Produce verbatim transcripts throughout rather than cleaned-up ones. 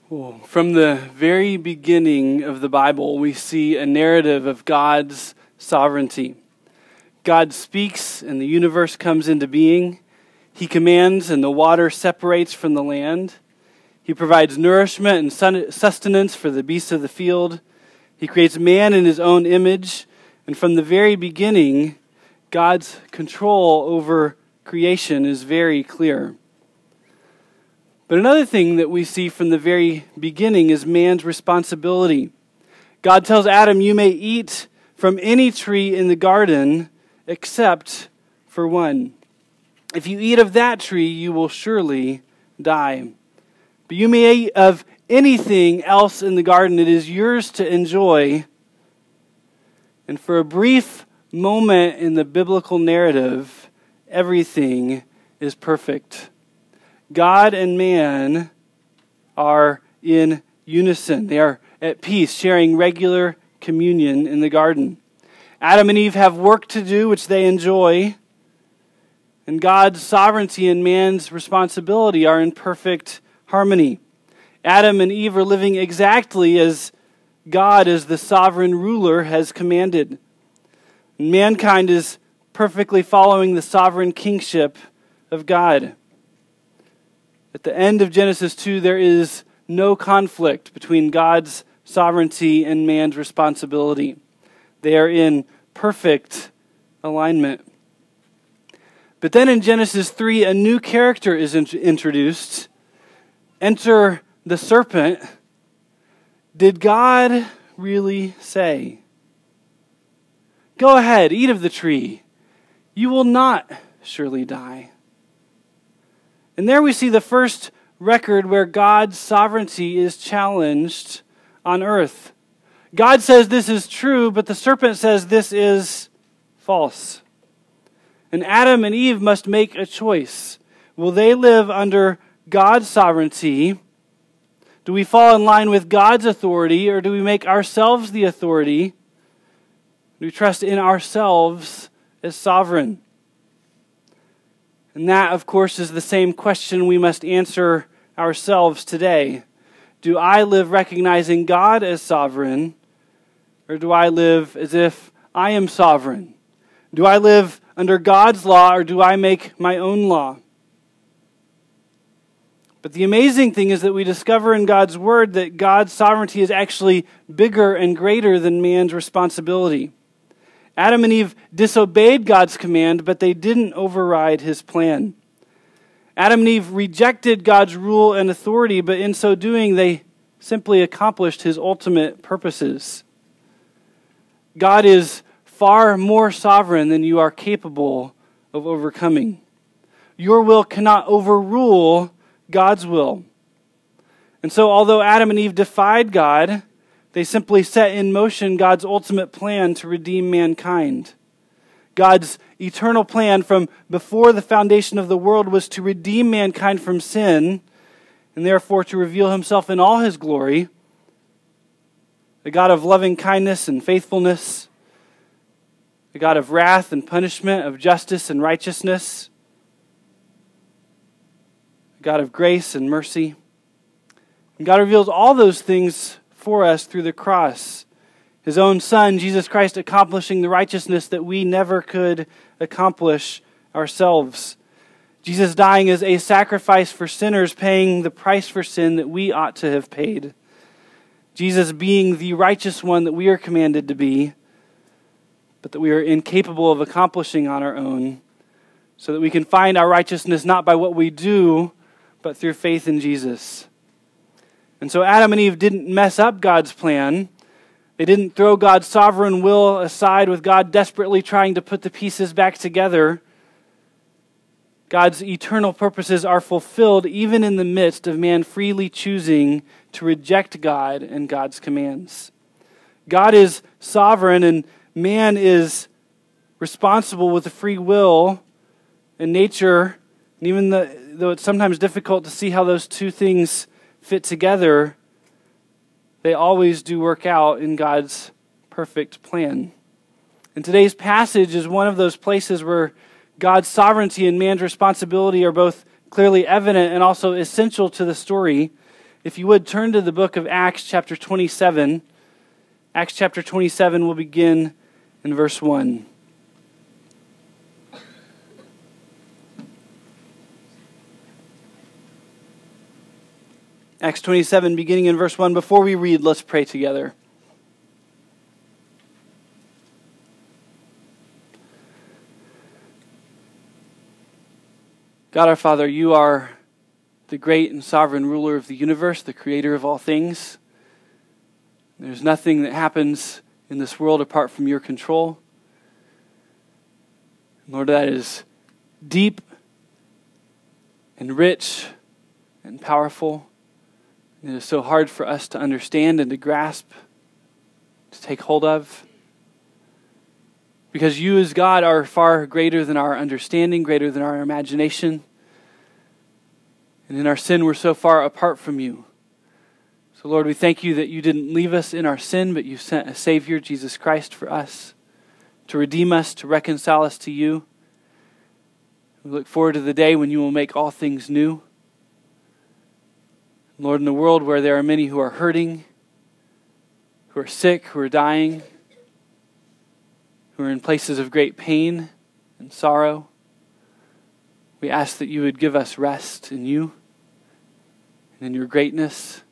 Well, from the very beginning of the Bible, we see a narrative of God's sovereignty. God speaks and the universe comes into being. He commands and the water separates from the land. He provides nourishment and sustenance for the beasts of the field. He creates man in his own image. And from the very beginning, God's control over creation is very clear. But another thing that we see from the very beginning is man's responsibility. God tells Adam, "You may eat from any tree in the garden except for one. If you eat of that tree, you will surely die. But you may eat of anything else in the garden. It is yours to enjoy." And for a brief moment in the biblical narrative, everything is perfect. God and man are in unison. They are at peace, sharing regular communion in the garden. Adam and Eve have work to do, which they enjoy. And God's sovereignty and man's responsibility are in perfect harmony. Adam and Eve are living exactly as God, as the sovereign ruler, has commanded. Mankind is perfectly following the sovereign kingship of God. At the end of Genesis two, there is no conflict between God's sovereignty and man's responsibility. They are in perfect alignment. But then in Genesis three, a new character is int- introduced. Enter the serpent. Did God really say, "Go ahead, eat of the tree. You will not surely die"? And there we see the first record where God's sovereignty is challenged on earth. God says this is true, but the serpent says this is false. And Adam and Eve must make a choice. Will they live under God's sovereignty? Do we fall in line with God's authority, or do we make ourselves the authority? Do we trust in ourselves as sovereign? And that, of course, is the same question we must answer ourselves today. Do I live recognizing God as sovereign, or do I live as if I am sovereign? Do I live under God's law, or do I make my own law? But the amazing thing is that we discover in God's word that God's sovereignty is actually bigger and greater than man's responsibility. Adam and Eve disobeyed God's command, but they didn't override his plan. Adam and Eve rejected God's rule and authority, but in so doing, they simply accomplished his ultimate purposes. God is far more sovereign than you are capable of overcoming. Your will cannot overrule God's will. And so, although Adam and Eve defied God, they simply set in motion God's ultimate plan to redeem mankind. God's eternal plan from before the foundation of the world was to redeem mankind from sin, and therefore to reveal himself in all his glory, a God of loving kindness and faithfulness, a God of wrath and punishment, of justice and righteousness, a God of grace and mercy. And God reveals all those things for us through the cross. His own Son, Jesus Christ, accomplishing the righteousness that we never could accomplish ourselves. Jesus dying as a sacrifice for sinners, paying the price for sin that we ought to have paid. Jesus being the righteous one that we are commanded to be, but that we are incapable of accomplishing on our own, so that we can find our righteousness not by what we do, but through faith in Jesus. And so Adam and Eve didn't mess up God's plan. They didn't throw God's sovereign will aside with God desperately trying to put the pieces back together. God's eternal purposes are fulfilled even in the midst of man freely choosing to reject God and God's commands. God is sovereign and man is responsible with a free will and nature. And even the, though it's sometimes difficult to see how those two things fit together, they always do work out in God's perfect plan. And today's passage is one of those places where God's sovereignty and man's responsibility are both clearly evident and also essential to the story. if you would, turn to the book of Acts chapter twenty-seven. Acts chapter twenty-seven will begin in verse one. Acts twenty-seven, beginning in verse one. Before we read, let's pray together. God our Father, you are the great and sovereign ruler of the universe, the creator of all things. There's nothing that happens in this world apart from your control. Lord, that is deep and rich and powerful. It is so hard for us to understand and to grasp, to take hold of. Because you as God are far greater than our understanding, greater than our imagination. And in our sin, we're so far apart from you. So Lord, we thank you that you didn't leave us in our sin, but you sent a Savior, Jesus Christ, for us, to redeem us, to reconcile us to you. We look forward to the day when you will make all things new. Lord, in a world where there are many who are hurting, who are sick, who are dying, who are in places of great pain and sorrow, we ask that you would give us rest in you and in your greatness,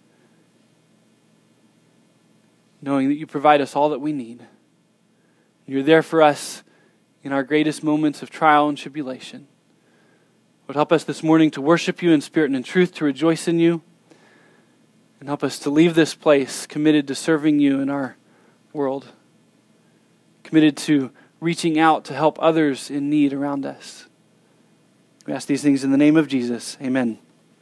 knowing that you provide us all that we need. You're there for us in our greatest moments of trial and tribulation. Lord, help us this morning to worship you in spirit and in truth, to rejoice in you, and help us to leave this place committed to serving you in our world, committed to reaching out to help others in need around us. We ask these things in the name of Jesus. Amen.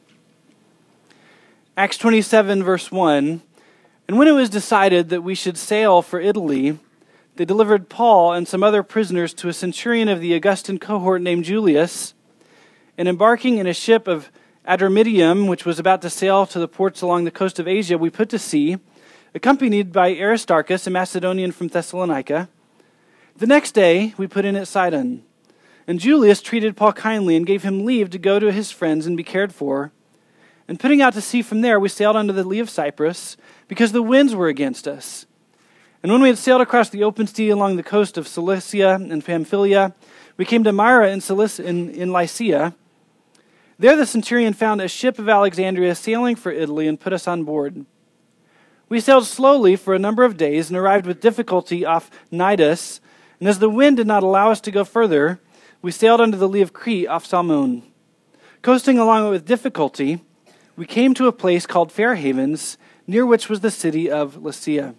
Acts twenty-seven, verse one. And when it was decided that we should sail for Italy, they delivered Paul and some other prisoners to a centurion of the Augustan cohort named Julius, and embarking in a ship of Adramyttium, which was about to sail to the ports along the coast of Asia, we put to sea, accompanied by Aristarchus, a Macedonian from Thessalonica. The next day we put in at Sidon, and Julius treated Paul kindly and gave him leave to go to his friends and be cared for. And putting out to sea from there, we sailed under the lee of Cyprus, because the winds were against us. And when we had sailed across the open sea along the coast of Cilicia and Pamphylia, we came to Myra in, Cilic- in, in Lycia. There the centurion found a ship of Alexandria sailing for Italy and put us on board. We sailed slowly for a number of days and arrived with difficulty off Cnidus, and as the wind did not allow us to go further, we sailed under the lee of Crete off Salmone. Coasting along it with difficulty, we came to a place called Fair Havens, near which was the city of Lasea.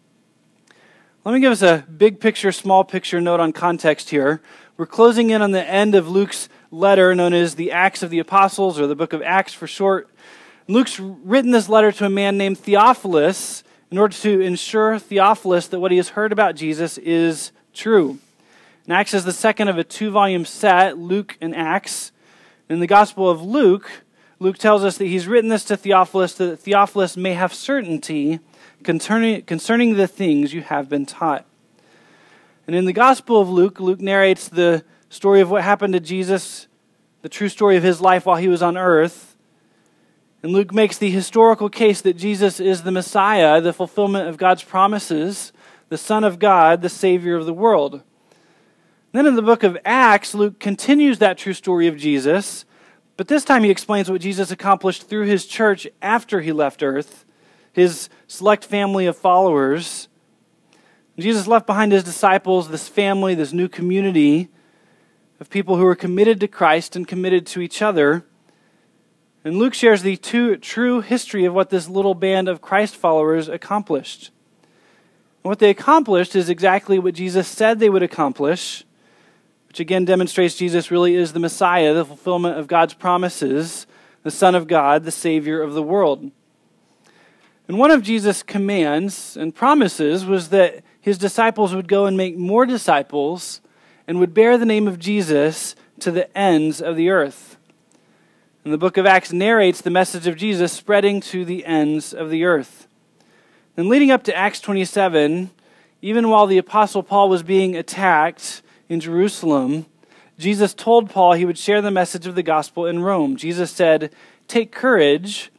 Let me give us a big picture, small picture note on context here. We're closing in on the end of Luke's letter, known as the Acts of the Apostles, or the book of Acts for short. Luke's written this letter to a man named Theophilus in order to ensure Theophilus that what he has heard about Jesus is true. And Acts is the second of a two-volume set, Luke and Acts. In the Gospel of Luke, Luke tells us that he's written this to Theophilus, that Theophilus may have certainty concerning, concerning the things you have been taught. And in the Gospel of Luke, Luke narrates the story of what happened to Jesus, the true story of his life while he was on earth. And Luke makes the historical case that Jesus is the Messiah, the fulfillment of God's promises, the Son of God, the Savior of the world. Then in the book of Acts, Luke continues that true story of Jesus, but this time he explains what Jesus accomplished through his church after he left earth, his select family of followers. Jesus left behind his disciples, this family, this new community of people who were committed to Christ and committed to each other. And Luke shares the two, true history of what this little band of Christ followers accomplished. And what they accomplished is exactly what Jesus said they would accomplish, which again demonstrates Jesus really is the Messiah, the fulfillment of God's promises, the Son of God, the Savior of the world. And one of Jesus' commands and promises was that his disciples would go and make more disciples and would bear the name of Jesus to the ends of the earth. And the book of Acts narrates the message of Jesus spreading to the ends of the earth. And leading up to Acts twenty-seven, even while the Apostle Paul was being attacked in Jerusalem, Jesus told Paul he would share the message of the gospel in Rome. Jesus said, "Take courage,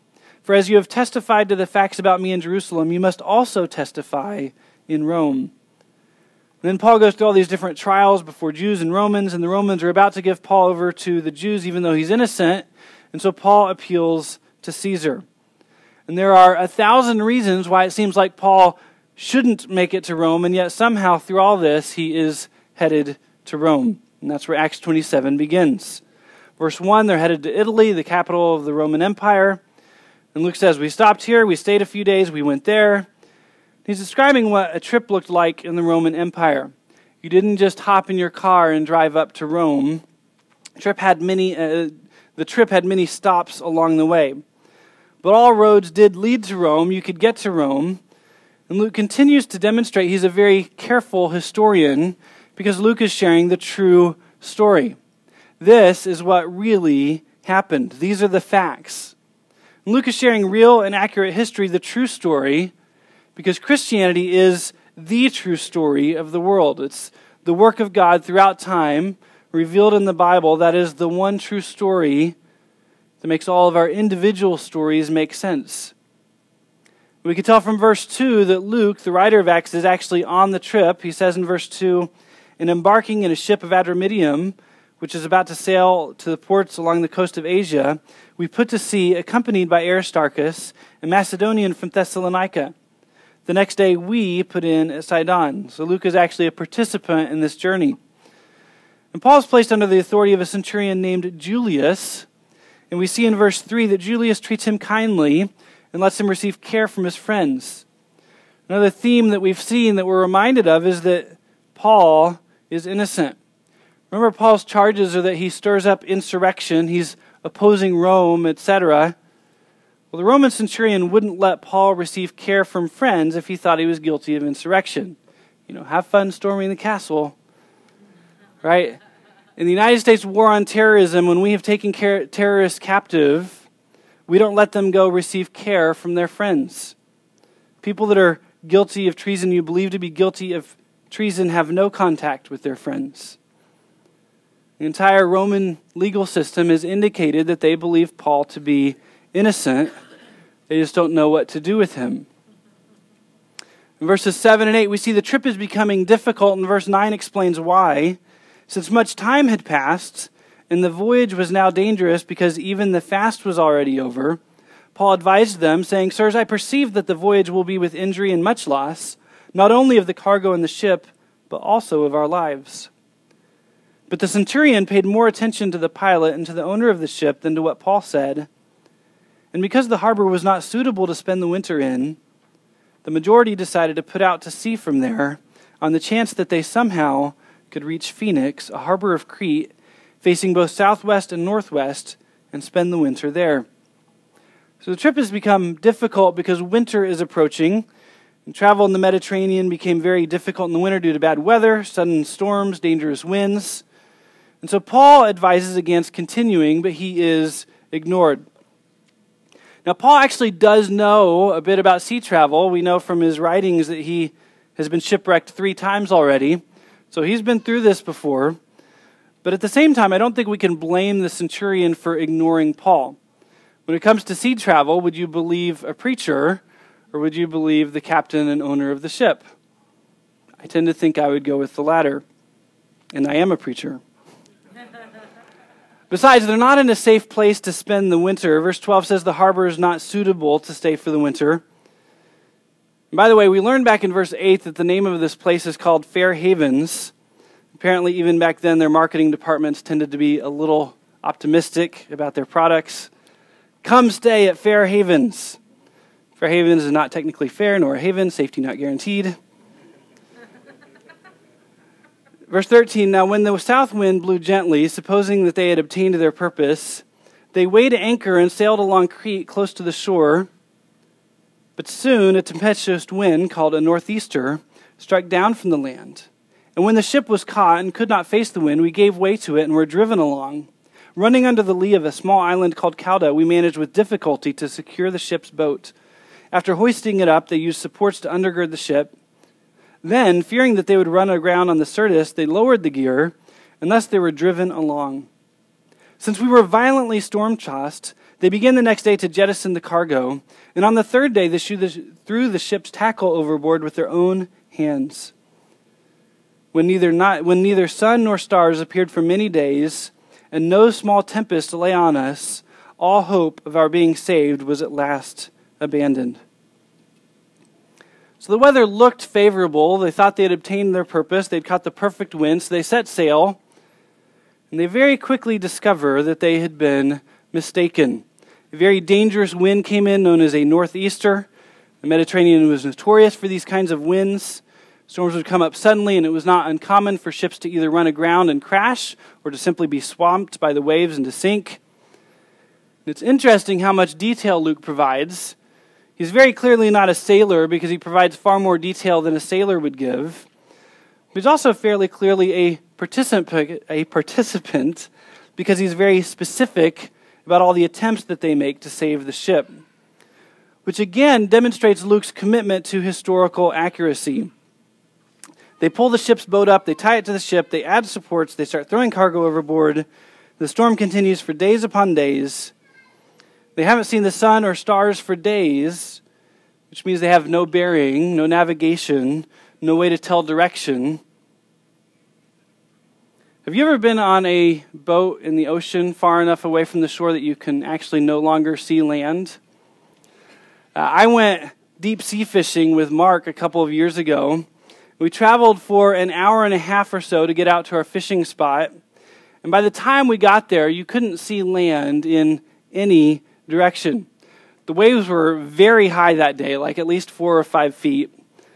For as you have testified to the facts about me in Jerusalem, you must also testify in Rome." And then Paul goes through all these different trials before Jews and Romans, and the Romans are about to give Paul over to the Jews even though he's innocent. And so Paul appeals to Caesar. And there are a thousand reasons why it seems like Paul shouldn't make it to Rome, and yet somehow through all this he is headed to Rome. And that's where Acts twenty-seven begins. Verse one, they're headed to Italy, the capital of the Roman Empire. And Luke says, "We stopped here, we stayed a few days, we went there." He's describing what a trip looked like in the Roman Empire. You didn't just hop in your car and drive up to Rome. The trip had many, uh, the trip had many stops along the way. But all roads did lead to Rome. You could get to Rome. And Luke continues to demonstrate he's a very careful historian because Luke is sharing the true story. This is what really happened. These are the facts. And Luke is sharing real and accurate history, the true story, because Christianity is the true story of the world. It's the work of God throughout time, revealed in the Bible. That is the one true story that makes all of our individual stories make sense. We can tell from verse two that Luke, the writer of Acts, is actually on the trip. He says in verse two, "In embarking in a ship of Adramyttium, which is about to sail to the ports along the coast of Asia, we put to sea, accompanied by Aristarchus, a Macedonian from Thessalonica. The next day we put in at Sidon." So Luke is actually a participant in this journey. And Paul is placed under the authority of a centurion named Julius. And we see in verse three that Julius treats him kindly and lets him receive care from his friends. Another theme that we've seen that we're reminded of is that Paul is innocent. Remember, Paul's charges are that he stirs up insurrection, he's opposing Rome, et cetera. Well, the Roman centurion wouldn't let Paul receive care from friends if he thought he was guilty of insurrection. You know, have fun storming the castle, right? In the United States war on terrorism, when we have taken care, terrorists captive, we don't let them go receive care from their friends. People that are guilty of treason, you believe to be guilty of treason, have no contact with their friends. The entire Roman legal system has indicated that they believe Paul to be innocent. They just don't know what to do with him. In verses seven and eight, we see the trip is becoming difficult, and verse nine explains why. Since much time had passed, and the voyage was now dangerous because even the fast was already over, Paul advised them, saying, "Sirs, I perceive that the voyage will be with injury and much loss, not only of the cargo and the ship, but also of our lives." But the centurion paid more attention to the pilot and to the owner of the ship than to what Paul said. And because the harbor was not suitable to spend the winter in, the majority decided to put out to sea from there on the chance that they somehow could reach Phoenix, a harbor of Crete, facing both southwest and northwest, and spend the winter there. So the trip has become difficult because winter is approaching, and travel in the Mediterranean became very difficult in the winter due to bad weather, sudden storms, dangerous winds. And so Paul advises against continuing, but he is ignored. Now, Paul actually does know a bit about sea travel. We know from his writings that he has been shipwrecked three times already. So he's been through this before. But at the same time, I don't think we can blame the centurion for ignoring Paul. When it comes to sea travel, would you believe a preacher or would you believe the captain and owner of the ship? I tend to think I would go with the latter. And I am a preacher. Besides, they're not in a safe place to spend the winter. Verse twelve says the harbor is not suitable to stay for the winter. And by the way, we learned back in verse eight that the name of this place is called Fair Havens. Apparently, even back then, their marketing departments tended to be a little optimistic about their products. Come stay at Fair Havens. Fair Havens is not technically fair, nor a haven, safety not guaranteed. Verse thirteen, now when the south wind blew gently, supposing that they had obtained their purpose, they weighed anchor and sailed along Crete close to the shore. But soon a tempestuous wind, called a northeaster, struck down from the land. And when the ship was caught and could not face the wind, we gave way to it and were driven along. Running under the lee of a small island called Cauda, we managed with difficulty to secure the ship's boat. After hoisting it up, they used supports to undergird the ship. Then, fearing that they would run aground on the Syrtis, they lowered the gear, and thus they were driven along. Since we were violently storm-tossed, They began the next day to jettison the cargo, and on the third day they threw the ship's tackle overboard with their own hands. When neither, not, when neither sun nor stars appeared for many days, and no small tempest lay on us, all hope of our being saved was at last abandoned. So the weather looked favorable. They thought they had obtained their purpose. They'd caught the perfect wind, so they set sail, and they very quickly discover that they had been mistaken. A very dangerous wind came in, known as a northeaster. The Mediterranean was notorious for these kinds of winds. Storms would come up suddenly, and it was not uncommon for ships to either run aground and crash or to simply be swamped by the waves and to sink. And it's interesting how much detail Luke provides. He's very clearly not a sailor because he provides far more detail than a sailor would give. But he's also fairly clearly a participant, a participant because he's very specific about all the attempts that they make to save the ship, which again demonstrates Luke's commitment to historical accuracy. They pull the ship's boat up, they tie it to the ship, they add supports, they start throwing cargo overboard. The storm continues for days upon days. They haven't seen the sun or stars for days, which means they have no bearing, no navigation, no way to tell direction. Have you ever been on a boat in the ocean far enough away from the shore that you can actually no longer see land? Uh, I went deep sea fishing with Mark a couple of years ago. We traveled for an hour and a half or so to get out to our fishing spot. And by the time we got there, you couldn't see land in any direction. The waves were very high that day, like at least four or five feet.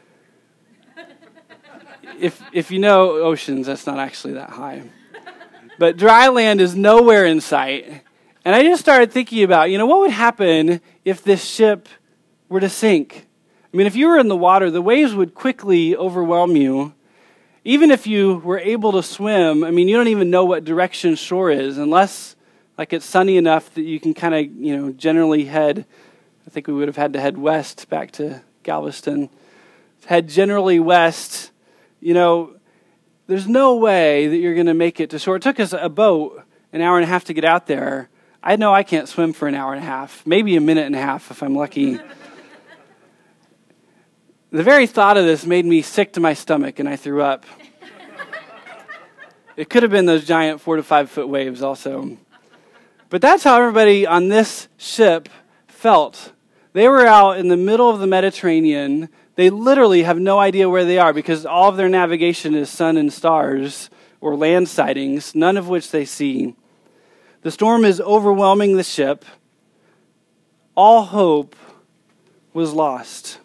If if you know oceans, that's not actually that high. But dry land is nowhere in sight. And I just started thinking about, you know, what would happen if this ship were to sink? I mean, if you were in the water, the waves would quickly overwhelm you. Even if you were able to swim, I mean, you don't even know what direction shore is unless, like, it's sunny enough that you can kind of, you know, generally head, I think we would have had to head west back to Galveston, head generally west. You know, there's no way that you're going to make it to shore. It took us a boat an hour and a half to get out there. I know I can't swim for an hour and a half, maybe a minute and a half if I'm lucky. The very thought of this made me sick to my stomach, and I threw up. It could have been those giant four to five foot waves also. But that's how everybody on this ship felt. They were out in the middle of the Mediterranean. They literally have no idea where they are because all of their navigation is sun and stars or land sightings, none of which they see. The storm is overwhelming the ship. All hope was lost.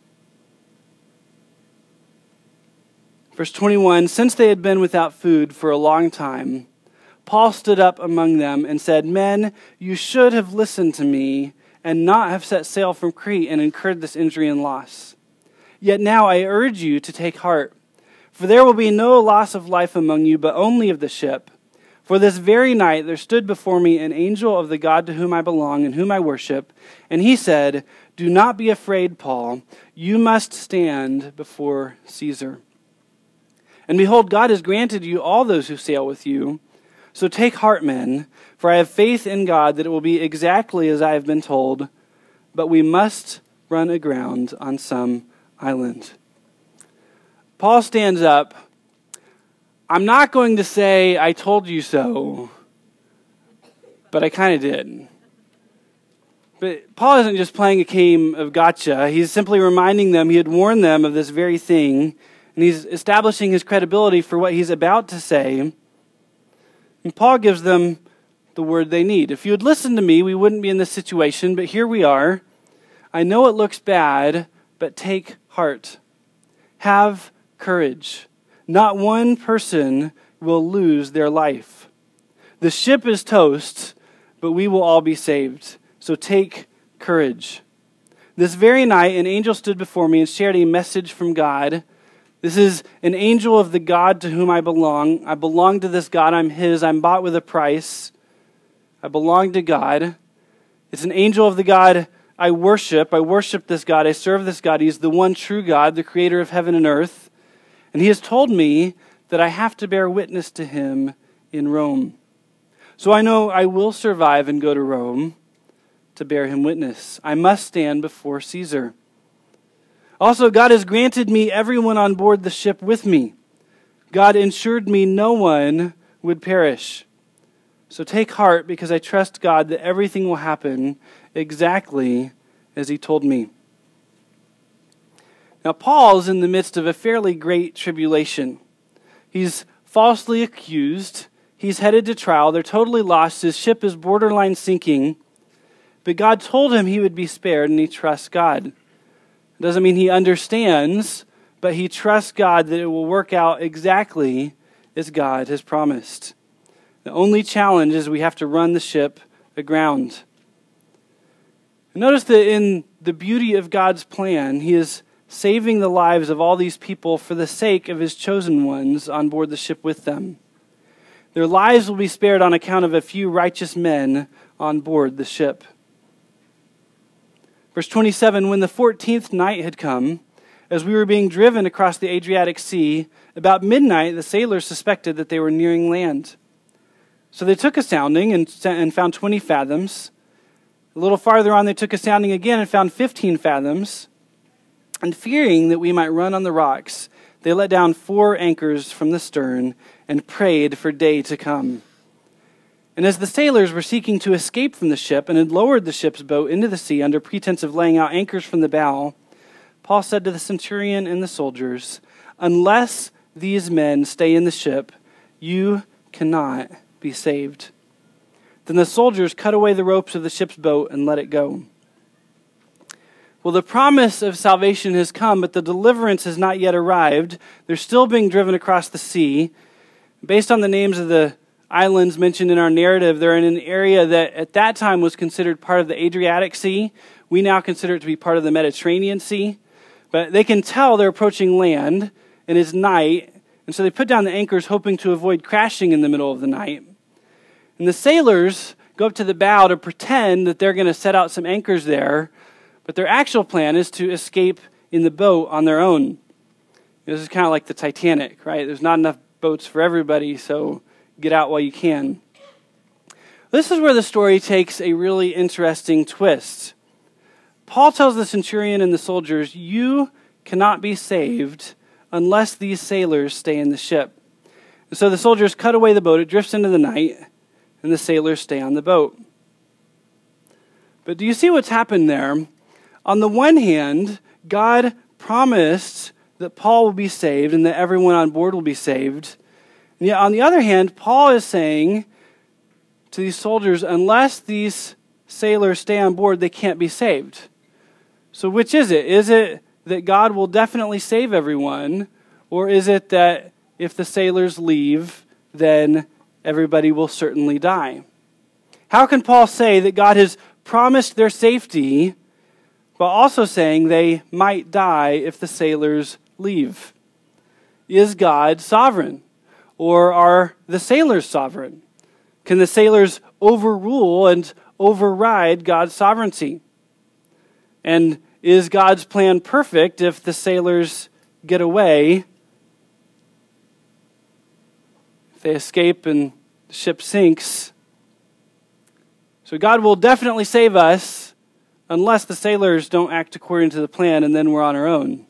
Verse twenty-one, since they had been without food for a long time, Paul stood up among them and said, men, you should have listened to me and not have set sail from Crete and incurred this injury and loss. Yet now I urge you to take heart, for there will be no loss of life among you, but only of the ship. For this very night there stood before me an angel of the God to whom I belong and whom I worship, and he said, do not be afraid, Paul. You must stand before Caesar. And behold, God has granted you all those who sail with you. So take heart, men, for I have faith in God that it will be exactly as I have been told, but we must run aground on some island. Paul stands up. I'm not going to say, I told you so, but I kind of did. But Paul isn't just playing a game of gotcha. He's simply reminding them, he had warned them of this very thing, and he's establishing his credibility for what he's about to say. And Paul gives them the word they need. If you had listened to me, we wouldn't be in this situation, but here we are. I know it looks bad, but take heart. Have courage. Not one person will lose their life. The ship is toast, but we will all be saved. So take courage. This very night, an angel stood before me and shared a message from God. This is an angel of the God to whom I belong. I belong to this God. I'm his. I'm bought with a price. I belong to God. It's an angel of the God I worship. I worship this God. I serve this God. He's the one true God, the creator of heaven and earth. And he has told me that I have to bear witness to him in Rome. So I know I will survive and go to Rome. to bear him witness. I must stand before Caesar. Also, God has granted me everyone on board the ship with me. God ensured me no one would perish. So take heart, because I trust God that everything will happen exactly as he told me." Now, Paul's in the midst of a fairly great tribulation. He's falsely accused. He's headed to trial. They're totally lost. His ship is borderline sinking. But God told him he would be spared, and he trusts God. It doesn't mean he understands, but he trusts God that it will work out exactly as God has promised. The only challenge is we have to run the ship aground. Notice that in the beauty of God's plan, he is saving the lives of all these people for the sake of his chosen ones on board the ship with them. Their lives will be spared on account of a few righteous men on board the ship. Verse twenty-seven, "When the fourteenth night had come, as we were being driven across the Adriatic Sea, about midnight the sailors suspected that they were nearing land. So they took a sounding and, and found twenty fathoms. A little farther on they took a sounding again and found fifteen fathoms. And fearing that we might run on the rocks, they let down four anchors from the stern and prayed for day to come. And as the sailors were seeking to escape from the ship and had lowered the ship's boat into the sea under pretense of laying out anchors from the bow, Paul said to the centurion and the soldiers, 'Unless these men stay in the ship, you cannot be saved.' Then the soldiers cut away the ropes of the ship's boat and let it go." Well, the promise of salvation has come, but the deliverance has not yet arrived. They're still being driven across the sea. Based on the names of the islands mentioned in our narrative, they're in an area that at that time was considered part of the Adriatic Sea. We now consider it to be part of the Mediterranean Sea. But they can tell they're approaching land, and it's night, and so they put down the anchors hoping to avoid crashing in the middle of the night. And the sailors go up to the bow to pretend that they're going to set out some anchors there, but their actual plan is to escape in the boat on their own. This is kind of like the Titanic, right? There's not enough boats for everybody, so get out while you can. This is where the story takes a really interesting twist. Paul tells the centurion and the soldiers, "You cannot be saved unless these sailors stay in the ship." And so the soldiers cut away the boat, it drifts into the night, and the sailors stay on the boat. But do you see what's happened there? On the one hand, God promised that Paul will be saved and that everyone on board will be saved. And yet on the other hand, Paul is saying to these soldiers, unless these sailors stay on board, they can't be saved. So which is it? Is it that God will definitely save everyone, or is it that if the sailors leave, then everybody will certainly die? How can Paul say that God has promised their safety, while also saying they might die if the sailors leave? Is God sovereign? Or are the sailors sovereign? Can the sailors overrule and override God's sovereignty? And is God's plan perfect if the sailors get away, if they escape and the ship sinks? So God will definitely save us unless the sailors don't act according to the plan, and then we're on our own.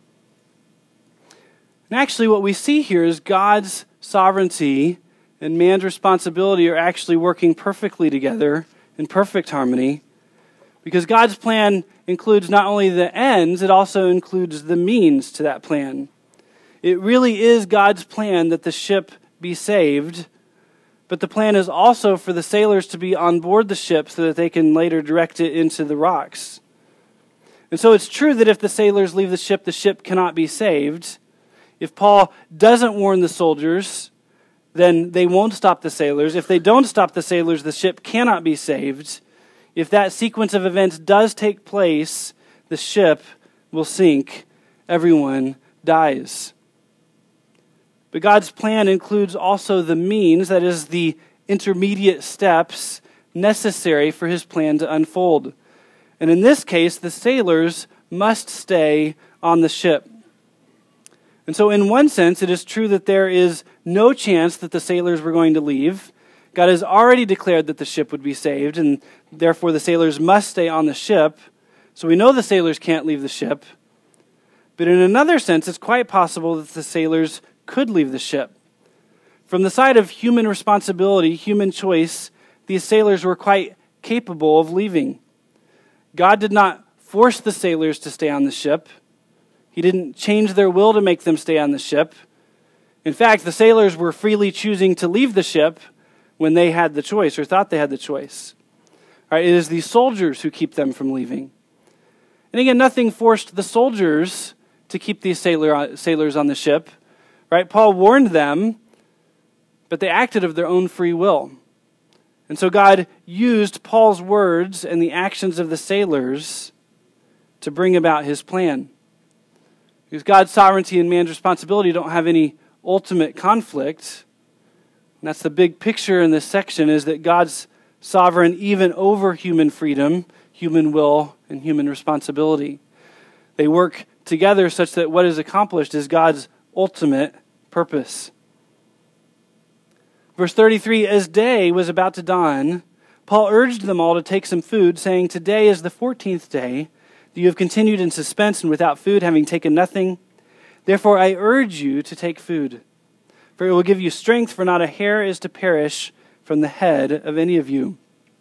And actually what we see here is God's sovereignty and man's responsibility are actually working perfectly together in perfect harmony, because God's plan includes not only the ends, it also includes the means to that plan. It really is God's plan that the ship be saved, but the plan is also for the sailors to be on board the ship so that they can later direct it into the rocks. And so it's true that if the sailors leave the ship, the ship cannot be saved. If Paul doesn't warn the soldiers, then they won't stop the sailors. If they don't stop the sailors, the ship cannot be saved. If that sequence of events does take place, the ship will sink. Everyone dies. But God's plan includes also the means, that is, the intermediate steps necessary for his plan to unfold. And in this case, the sailors must stay on the ship. And so in one sense, it is true that there is no chance that the sailors were going to leave. God has already declared that the ship would be saved, and therefore the sailors must stay on the ship. So we know the sailors can't leave the ship. But in another sense, it's quite possible that the sailors could leave the ship. From the side of human responsibility, human choice, these sailors were quite capable of leaving. God did not force the sailors to stay on the ship. He didn't change their will to make them stay on the ship. In fact, the sailors were freely choosing to leave the ship when they had the choice or thought they had the choice. All right, it is the soldiers who keep them from leaving. And again, nothing forced the soldiers to keep these sailor, sailors on the ship. Right? Paul warned them, but they acted of their own free will. And so God used Paul's words and the actions of the sailors to bring about his plan. Because God's sovereignty and man's responsibility don't have any ultimate conflict. And that's the big picture in this section, is that God's sovereign even over human freedom, human will, and human responsibility. They work together such that what is accomplished is God's ultimate purpose. Verse thirty-three, as day was about to dawn, Paul urged them all to take some food, saying, today is the fourteenth day that you have continued in suspense and without food, having taken nothing. Therefore I urge you to take food, for it will give you strength, for not a hair is to perish from the head of any of you.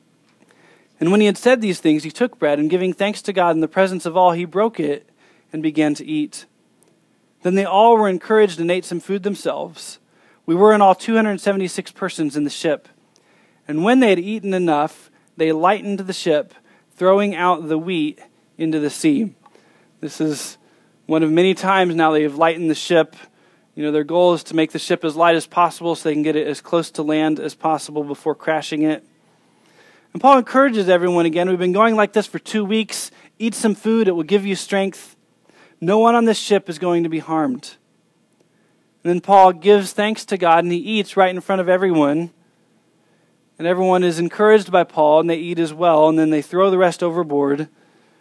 And when he had said these things, he took bread, and giving thanks to God in the presence of all, he broke it and began to eat. Then they all were encouraged and ate some food themselves. We were in all two hundred seventy-six persons in the ship. And when they had eaten enough, they lightened the ship, throwing out the wheat into the sea. This is one of many times now they have lightened the ship. You know, their goal is to make the ship as light as possible so they can get it as close to land as possible before crashing it. And Paul encourages everyone again. We've been going like this for two weeks. Eat some food. It will give you strength. No one on this ship is going to be harmed. And then Paul gives thanks to God, and he eats right in front of everyone. And everyone is encouraged by Paul, and they eat as well, and then they throw the rest overboard.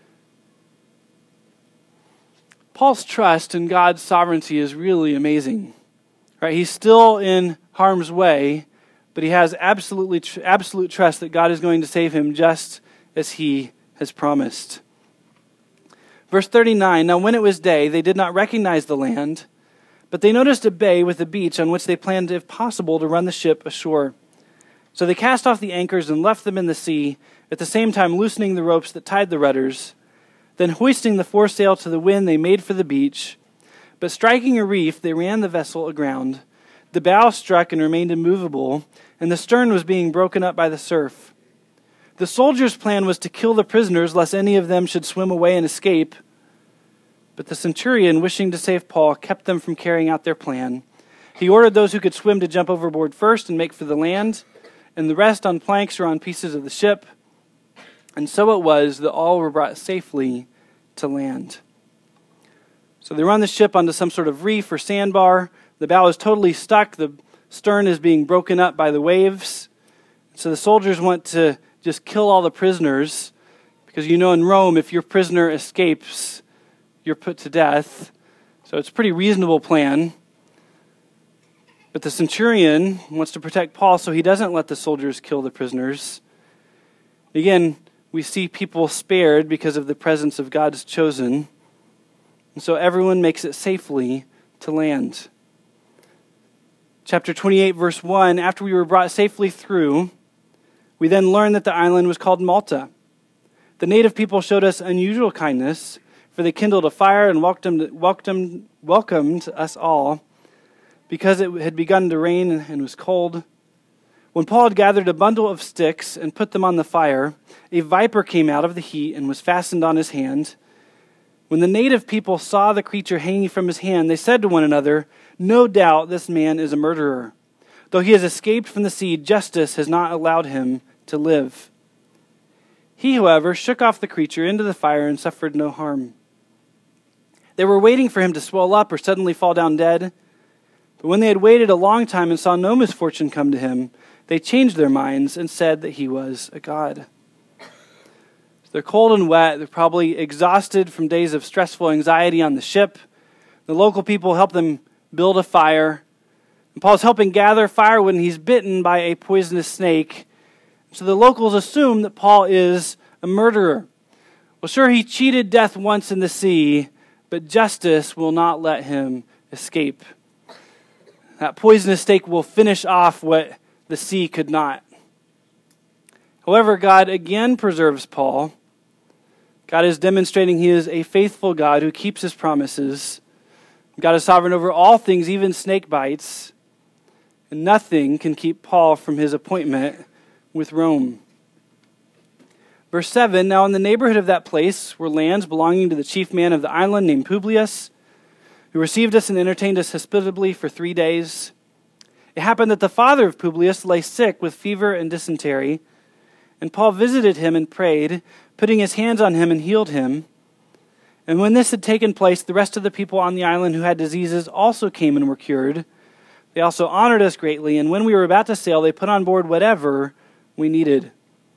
Paul's trust in God's sovereignty is really amazing. Right? He's still in harm's way, but he has absolutely tr- absolute trust that God is going to save him just as he has promised. Verse thirty-nine, now when it was day, they did not recognize the land, but they noticed a bay with a beach on which they planned, if possible, to run the ship ashore. So they cast off the anchors and left them in the sea, at the same time loosening the ropes that tied the rudders. Then hoisting the foresail to the wind, they made for the beach. But striking a reef, they ran the vessel aground. The bow struck and remained immovable, and the stern was being broken up by the surf. The soldiers' plan was to kill the prisoners, lest any of them should swim away and escape. But the centurion, wishing to save Paul, kept them from carrying out their plan. He ordered those who could swim to jump overboard first and make for the land, and the rest on planks or on pieces of the ship. And so it was that all were brought safely to land. So they run the ship onto some sort of reef or sandbar. The bow is totally stuck. The stern is being broken up by the waves. So the soldiers want to just kill all the prisoners, because you know in Rome, if your prisoner escapes, you're put to death. So it's a pretty reasonable plan. But the centurion wants to protect Paul, so he doesn't let the soldiers kill the prisoners. Again, we see people spared because of the presence of God's chosen. And so everyone makes it safely to land. Chapter twenty-eight, verse one, after we were brought safely through, we then learned that the island was called Malta. The native people showed us unusual kindness, for they kindled a fire and welcomed, welcomed, welcomed us all, because it had begun to rain and was cold. When Paul had gathered a bundle of sticks and put them on the fire, a viper came out of the heat and was fastened on his hand. When the native people saw the creature hanging from his hand, they said to one another, no doubt this man is a murderer. Though he has escaped from the sea, justice has not allowed him to live. He, however, shook off the creature into the fire and suffered no harm. They were waiting for him to swell up or suddenly fall down dead. But when they had waited a long time and saw no misfortune come to him, they changed their minds and said that he was a god. So they're cold and wet. They're probably exhausted from days of stressful anxiety on the ship. The local people help them build a fire. And Paul's helping gather firewood, and he's bitten by a poisonous snake. So the locals assume that Paul is a murderer. Well, sure, he cheated death once in the sea, but justice will not let him escape. That poisonous snake will finish off what the sea could not. However, God again preserves Paul. God is demonstrating he is a faithful God who keeps his promises. God is sovereign over all things, even snake bites. And nothing can keep Paul from his appointment with Rome. Verse seven, now in the neighborhood of that place were lands belonging to the chief man of the island named Publius, who received us and entertained us hospitably for three days. It happened that the father of Publius lay sick with fever and dysentery, and Paul visited him and prayed, putting his hands on him, and healed him. And when this had taken place, the rest of the people on the island who had diseases also came and were cured. They also honored us greatly, and when we were about to sail, they put on board whatever we needed.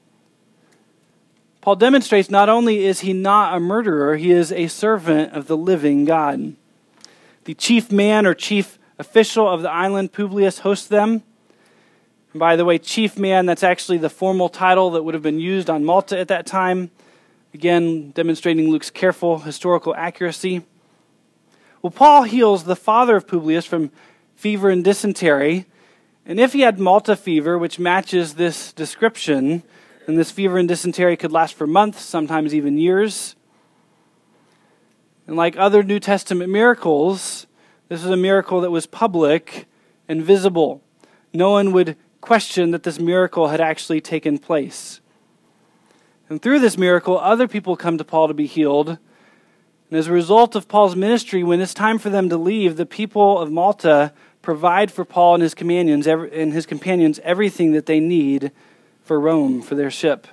Paul demonstrates not only is he not a murderer, he is a servant of the living God. The chief man or chief official of the island, Publius, hosts them. And by the way, chief man, that's actually the formal title that would have been used on Malta at that time. Again, demonstrating Luke's careful historical accuracy. Well, Paul heals the father of Publius from fever and dysentery. And if he had Malta fever, which matches this description, and this fever and dysentery could last for months, sometimes even years. And like other New Testament miracles, this was a miracle that was public and visible. No one would question that this miracle had actually taken place. And through this miracle, other people come to Paul to be healed. And as a result of Paul's ministry, when it's time for them to leave, the people of Malta provide for Paul and his companions, and his companions everything that they need for Rome, for their ship.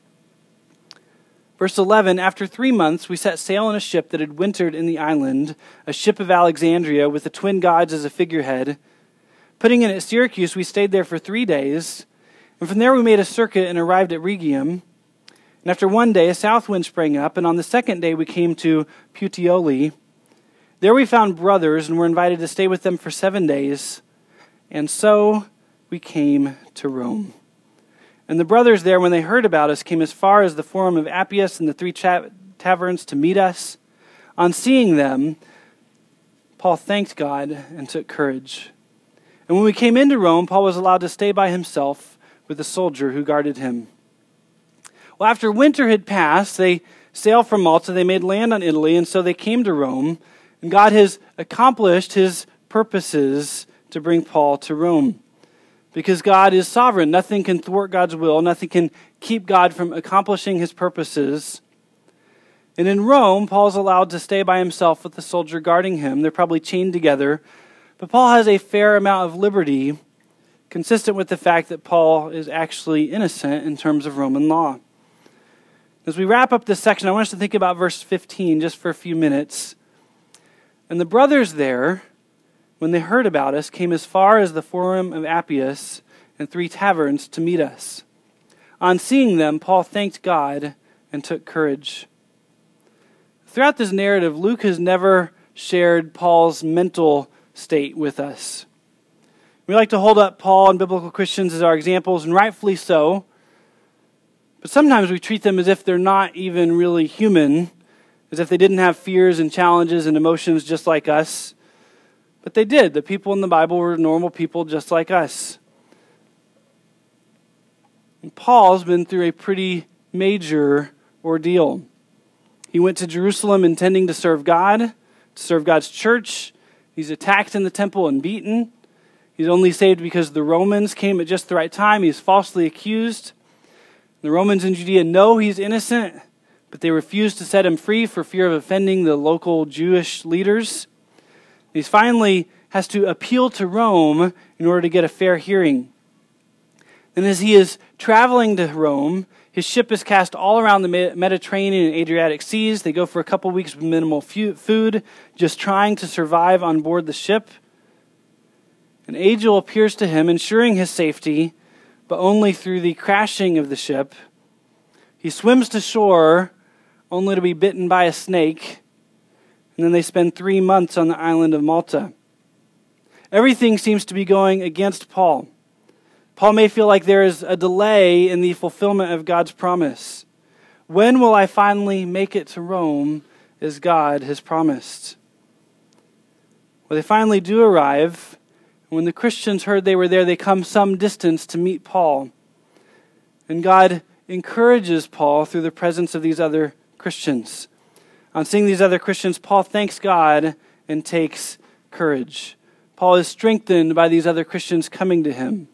Verse eleven, after three months, we set sail in a ship that had wintered in the island, a ship of Alexandria with the twin gods as a figurehead. Putting in at Syracuse, we stayed there for three days, and from there we made a circuit and arrived at Rhegium. And after one day, a south wind sprang up, and on the second day we came to Puteoli. There we found brothers and were invited to stay with them for seven days, and so we came to Rome. And the brothers there, when they heard about us, came as far as the Forum of Appius and the three cha- taverns to meet us. On seeing them, Paul thanked God and took courage. And when we came into Rome, Paul was allowed to stay by himself with a soldier who guarded him. Well, after winter had passed, they sailed from Malta, they made land on Italy, and so they came to Rome. And God has accomplished his purposes to bring Paul to Rome. Because God is sovereign. Nothing can thwart God's will. Nothing can keep God from accomplishing his purposes. And in Rome, Paul's allowed to stay by himself with the soldier guarding him. They're probably chained together. But Paul has a fair amount of liberty, consistent with the fact that Paul is actually innocent in terms of Roman law. As we wrap up this section, I want us to think about verse fifteen just for a few minutes. And the brothers there, when they heard about us, came as far as the Forum of Appius and three taverns to meet us. On seeing them, Paul thanked God and took courage. Throughout this narrative, Luke has never shared Paul's mental state with us. We like to hold up Paul and biblical Christians as our examples, and rightfully so. But sometimes we treat them as if they're not even really human, as if they didn't have fears and challenges and emotions just like us. But they did. The people in the Bible were normal people just like us. And Paul's been through a pretty major ordeal. He went to Jerusalem intending to serve God, to serve God's church. He's attacked in the temple and beaten. He's only saved because the Romans came at just the right time. He's falsely accused. The Romans in Judea know he's innocent, but they refuse to set him free for fear of offending the local Jewish leaders. He finally has to appeal to Rome in order to get a fair hearing. And as he is traveling to Rome, his ship is cast all around the Mediterranean and Adriatic seas. They go for a couple weeks with minimal food, just trying to survive on board the ship. An angel appears to him, ensuring his safety, but only through the crashing of the ship. He swims to shore, only to be bitten by a snake. And then they spend three months on the island of Malta. Everything seems to be going against Paul. Paul may feel like there is a delay in the fulfillment of God's promise. When will I finally make it to Rome as God has promised? Well, they finally do arrive. When the Christians heard they were there, they come some distance to meet Paul. And God encourages Paul through the presence of these other Christians. On seeing these other Christians, Paul thanks God and takes courage. Paul is strengthened by these other Christians coming to him.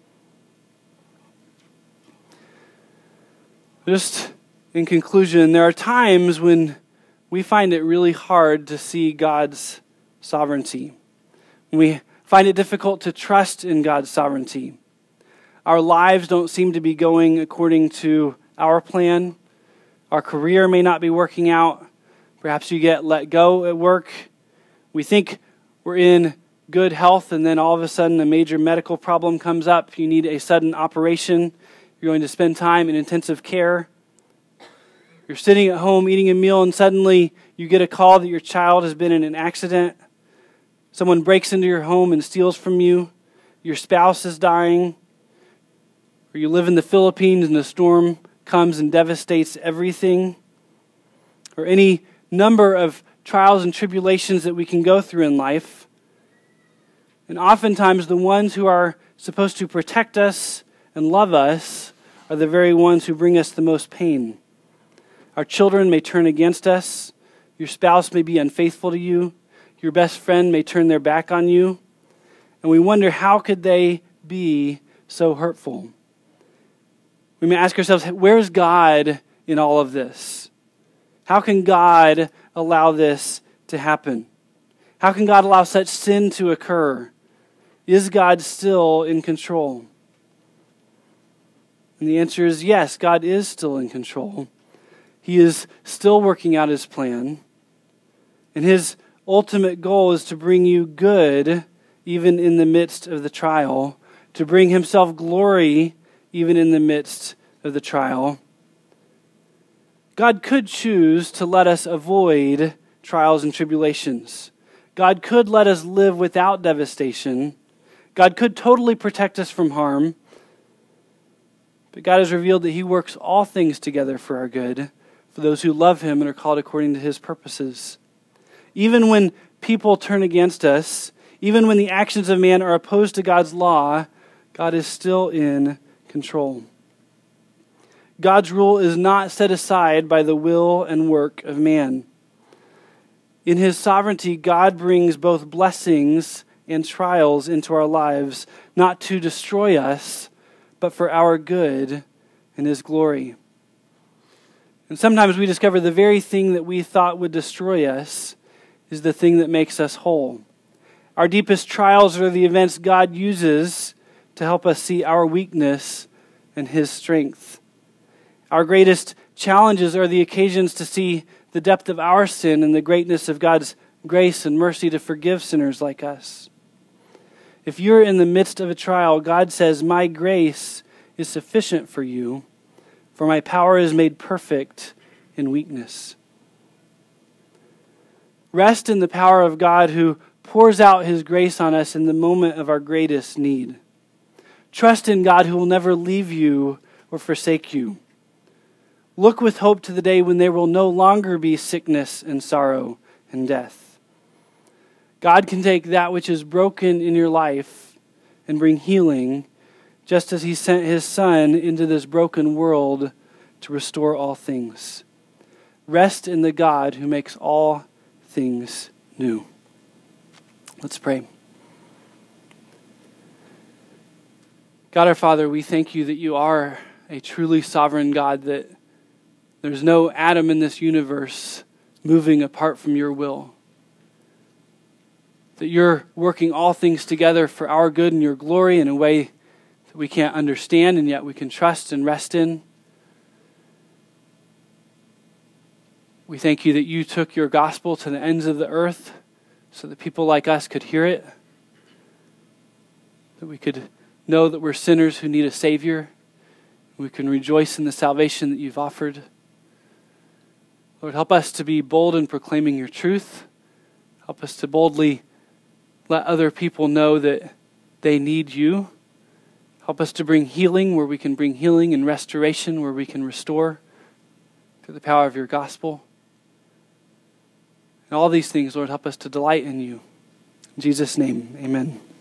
Just in conclusion, there are times when we find it really hard to see God's sovereignty. We find it difficult to trust in God's sovereignty. Our lives don't seem to be going according to our plan. Our career may not be working out. Perhaps you get let go at work. We think we're in good health, and then all of a sudden a major medical problem comes up. You need a sudden operation. You're going to spend time in intensive care. You're sitting at home eating a meal, and suddenly you get a call that your child has been in an accident. Someone breaks into your home and steals from you. Your spouse is dying. Or you live in the Philippines and a storm comes and devastates everything. Or any number of trials and tribulations that we can go through in life. And oftentimes the ones who are supposed to protect us and love us are the very ones who bring us the most pain. Our children may turn against us. Your spouse may be unfaithful to you. Your best friend may turn their back on you. And we wonder, how could they be so hurtful? We may ask ourselves, where's God in all of this? How can God allow this to happen? How can God allow such sin to occur? Is God still in control? And the answer is yes, God is still in control. He is still working out his plan. And his ultimate goal is to bring you good even in the midst of the trial, to bring himself glory even in the midst of the trial. God could choose to let us avoid trials and tribulations. God could let us live without devastation. God could totally protect us from harm. But God has revealed that he works all things together for our good, for those who love him and are called according to his purposes. Even when people turn against us, even when the actions of man are opposed to God's law, God is still in control. God's rule is not set aside by the will and work of man. In his sovereignty, God brings both blessings and trials into our lives, not to destroy us, but for our good and his glory. And sometimes we discover the very thing that we thought would destroy us is the thing that makes us whole. Our deepest trials are the events God uses to help us see our weakness and his strength. Our greatest challenges are the occasions to see the depth of our sin and the greatness of God's grace and mercy to forgive sinners like us. If you're in the midst of a trial, God says, "My grace is sufficient for you, for my power is made perfect in weakness." Rest in the power of God who pours out his grace on us in the moment of our greatest need. Trust in God who will never leave you or forsake you. Look with hope to the day when there will no longer be sickness and sorrow and death. God can take that which is broken in your life and bring healing, just as he sent his Son into this broken world to restore all things. Rest in the God who makes all things new. Let's pray. God our Father, we thank you that you are a truly sovereign God, that there's no atom in this universe moving apart from your will. That you're working all things together for our good and your glory in a way that we can't understand, and yet we can trust and rest in. We thank you that you took your gospel to the ends of the earth so that people like us could hear it, that we could know that we're sinners who need a Savior. We can rejoice in the salvation that you've offered. Lord, help us to be bold in proclaiming your truth. Help us to boldly let other people know that they need you. Help us to bring healing where we can bring healing, and restoration where we can restore through the power of your gospel. And all these things, Lord, help us to delight in you. In Jesus' name, amen.